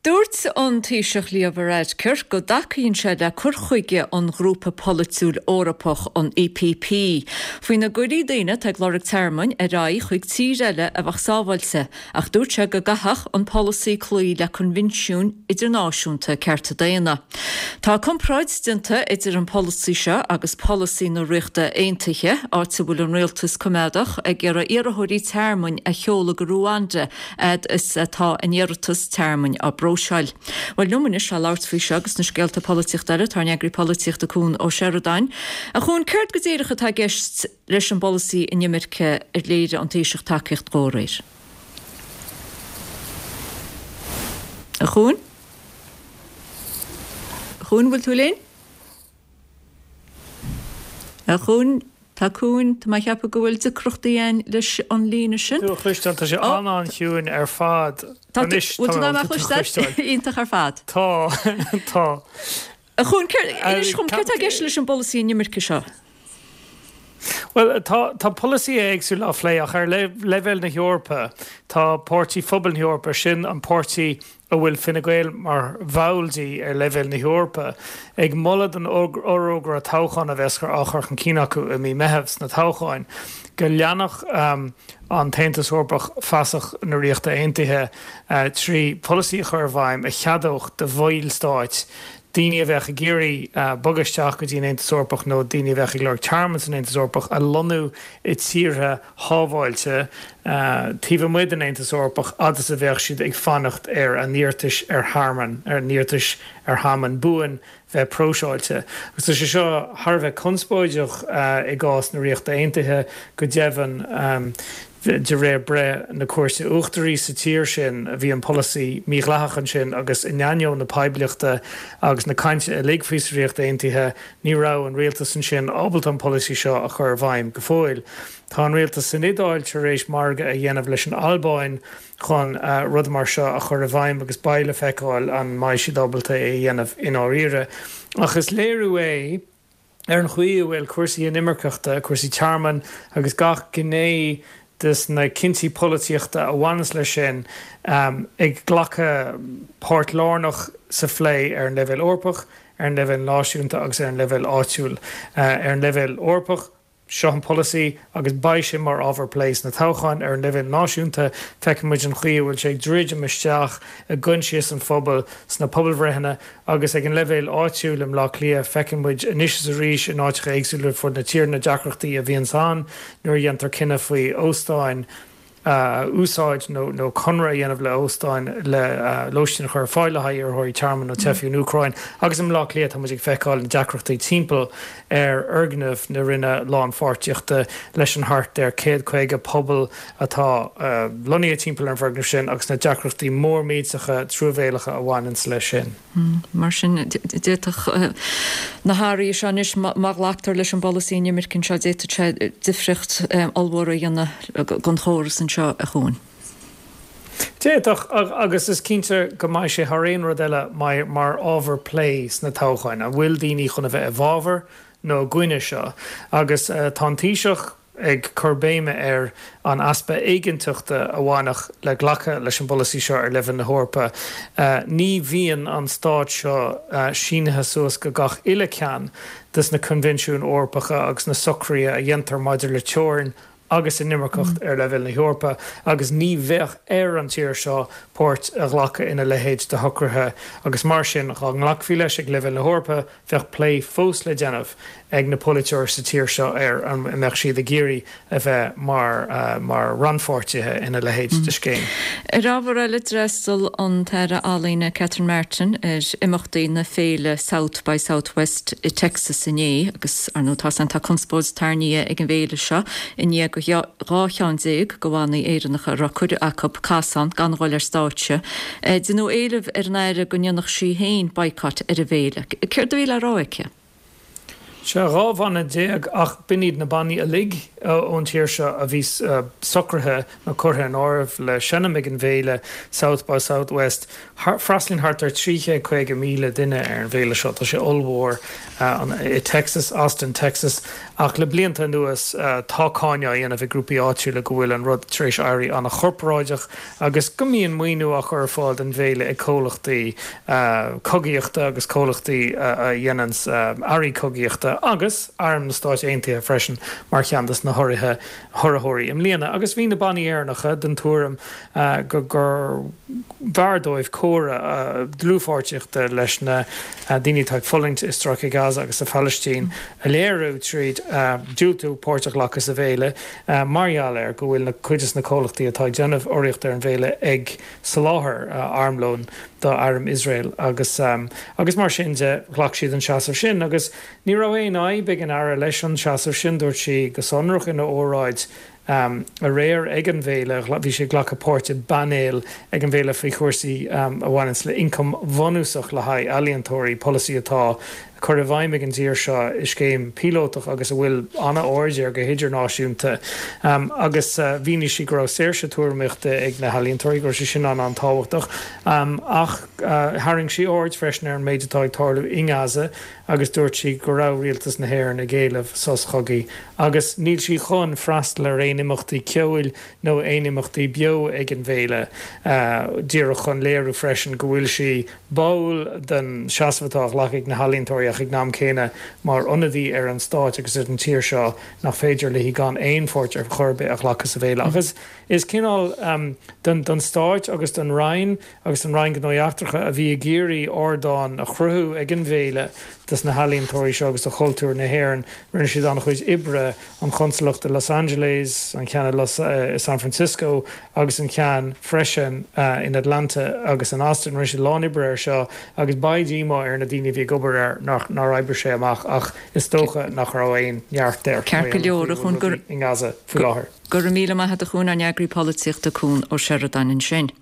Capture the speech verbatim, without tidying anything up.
Dúirt an taoiseach Leo Varadkar go dacíonn sé le curchuige an grúpa polúil Eorpach an E P P. Faoin na gurí daine ag glóric termmain a ra chuig tíreile a bhah sábhailse ach dúirt sé go gathach an policy clúí le convinisiún idirnáisiúnta cearta daana. Tá compráid dinta idir an policy seo agus policy nó riachta aontaithe áta bhfuil an rialtas coméadach ag ar a iarthóirí termmain a cheola go Rwanda ed is atá an iartas termmain a bro Seil. Well numin is se láirt fao segus na scéalta políocht deile tar neagri políocht a cún ó Sheridan. A chun ceirt go dtéirecha tá gist leis an policy in Nimirce ar léire an taoiseach takeíocht góiréir. A chún? A chún bhfuil tú léin? A chún Tá cún tá mai cheappa go bhfuil de cruchtaíon leis an líne sin. Tú chluisteán tá sé anán hiún ar fad. Bhfuil tú ná chluisteáil ionintach ar fad? Tá tá. A chun inis chum ceirtá gceis leis an policy in Nimirce seo? Well, tá tá policy éagsú le léach ar level na Eorpa, tá pórtaí phobal na Eorpa sin an pórtaí a bhfuil Fine Gael mar bhailtí ar level na Eorpa. Ag mollad an órógra a táchan a bheiscar áchar an cíine acu a mí mehebs na táchain. Go leannach um, an taontas Eorpach fasach na riachta aontaithe uh, trí policy chur bhaim a cheadóch de bhil stáit. Díine bheith a géirí uh, bogasteach go dtíine Aontas Eorpach nó díine bheith a glór charmas an Aontas Eorpach a lonú i tíre hábháilte uh, tíomh muid an Aontas Eorpach agus a bheith siad ag fannacht ar a níortais ar harman, ar níortais ar haman buan bheith próseáilte. Gus tá sé seo tharbheith conspóideach uh, i gás na riachta aontaithe go deimhan um, de ré bre na cuasa uachtarí sa tír sin a bhí an policy míghlachachan sin agus inaneo na paibliachta agus na cainte a léagfísríocht aontaithe ní rá an rialtas san sin ábalt an policy seo a chur bhaim go fóil. Tá an rialtas san idáil tar éis marga a dhéanamh leis an Albáin chun uh, rud mar seo a chur bhaim agus baile feicáil an maiisi dábalta a dhéanamh in áíre. Agus léirú é ar an chuí bhfuil cuasaí in Nimirceachta, cuasaí charman agus gach gné dus na cinti políochta a bhanas lei sin um, ag ghlacha Port Lárnach sa phlé ar an level Eorpach, ar an level náisiúnta agus ar an level áitiúil. Uh, ar an level Eorpach, seo an policy agus baise mar overplace na táchain ar an level náisiúnta feicean muid an chuí bhfuil sé dríide meisteach a gunsios an phobal sna pobal bhreithena agus ag an level áitiúil am lá clia feicean muid inis a ríis an áiticha éagsúla for na tír na deacrachtaí a bhíon san nuair dhéantar cinenne faoi Óstáin Uh, úsáid nó no, no conra dhéanamh le Óstáin le uh, loistin chur fáilethe ar thuirí charman nó tefiún Ucrain agus am lá léad muid ag feicáil an deacrachtaí timpeall ar organnamh na rinne lán fortiochta leis an hart ar céad chuige pobal atá uh, loní timpeall an bhargnamh sin agus na deacrachtaí mór míidsacha trúbhéalacha a bhhain lei sin. Mm, mar sin déach uh, na háirí seanis mag leachtar leis an policy in Nimircin seo déta difricht um, alhóra dhéanana gan chóras an seo a chuin. Déach agus is cínte go maiid sé thraon rud eile mar overplays na táchain a bhfuil daoine chuna bheith a bhábhar nó gcuine seo agus uh, tá tíiseach ag churbéime ar an aspa éigeantuachta a bhánach le ghlacha leis an policy seo ar levan na Eorpa. Uh, ní bhíonn an stáit seo uh, sínithe suas go gach ile ceann dus na convinisiún Eorpacha agus na socraí a dhéantar maidir le teorin agus in Nimirceacht mm. ar level na Eorpa agus ní bheith ar an tíir seo port a ghlacha ina lehéid de thucrathe agus mar sin a ghlachfií leis ag level na Eorpa bheith play fós le déanamh ag na politeir sa tíir seo ar an meach siad a géirí a bheith mar, uh, mar ranfortithe ina lehéid mm. de scéin. I rábhar eile dreistal an teire álína Catherine Martin ar imachtaí na féile South by Southwest i Texas inné agus ar nó tá tá conspós tarníe ag an bhéile seo inné go rácheán déag go bhhainna éireannacha racuide acab casan gan gháil ar stáitse. Dí nó éileh ar an éire go neannach sí héin baicát ar a bhéile. Céir do bhíle ráice? Se ráhhanna déag ach binad na banní a lig ón tíir se a bhís socrthe na chutha an ámh le sinnaigh an bhéile South by Southwest. Freistlín hart ar tríché chuig míle duine ar an bhéile seo tá sé olmhór i Texas, Austin, Texas ach le blianta nuas tácáine dhéanamh grúpi áitiú le go bhfuil an rud trééis airí anna chorparáideach agus gomíon muoú a chur fáil an bhéile ag cólachtaí cogaíochta agus cólachtaí dhéanans airí cogaíochta agus arm na stáit aontaithe freisin mar cheandas na thoirithe thorathirí im líana agus bhí na baní airnacha den túram go gur bhardóibh córa dlúfáirteachta leis na daoine teag folingt is Strach Gaza agus a Palestine a léirú tríd dúltú pórteach lechas a bhéile margheall ar go bhfuil na chuidas na cólachtaí atá déanamh oireachta ar an bhéile ag sa láthair armlón dá arm Israel agus um, agus mar sin de ghlach siad an seaamh sin agus ní ra é ná be an air leis an seaamh sin dúirt si go sonrach ina óráid um, a réir ag an bhéile bhí sé ghlacha páirte banéil ag an bhéile fao chuirsaí um, a bhhainins le incom bhonúsach le haid alíontóirí policy atá chur a bhaimig an tíir seo is céim pílótach agus a bhfuil anna áidir go héidir náisiúnta um, agus uh, bhíní si go séir se túirmichta ag na halíontóirí gur si sin an an táhachtach um, ach uh, haring si áid freisin ar an méidirtá tarlú ingáasa agus dúirt si go rá rialtas na héir na ggéalamh sos chogaí agus níl si chun freastal ar éimimachtaí ceúil nó éimimachtaí bio ag an bhéile uh, dír chun léirú freisin go bhfuil si báil den seaamhtách lechaigh na halíontóirí ag nám céine mar onadí ar an stáit agus an tíir seo nach féidir le hí gan éon fort ar chorbe ach lechas a bhéile. Agus is cinál um, den, den stáit agus den Rhein agus an Rhein gnóíachtarcha a bhí a géirí ordáin a chruthú ag an bhéile dus na halíontóirí seo agus a choultúr na hhéireann rinne siad an chuid ibre an chonsalacht de Los Angeles, an ceanna Los, uh, San Francisco agus an cean freisin uh, in Atlanta agus an Austin rinne siad lán ibre ar seo agus baidíá ar na daoine bhí gobar ar nach ná raibir sé amach ach is tócha nach rahain neart déir. Ceir go leor chun gur in Gaza fu láthair. Gur míle maithe a chun an neagraí políochta cún ó Sheridan in sin.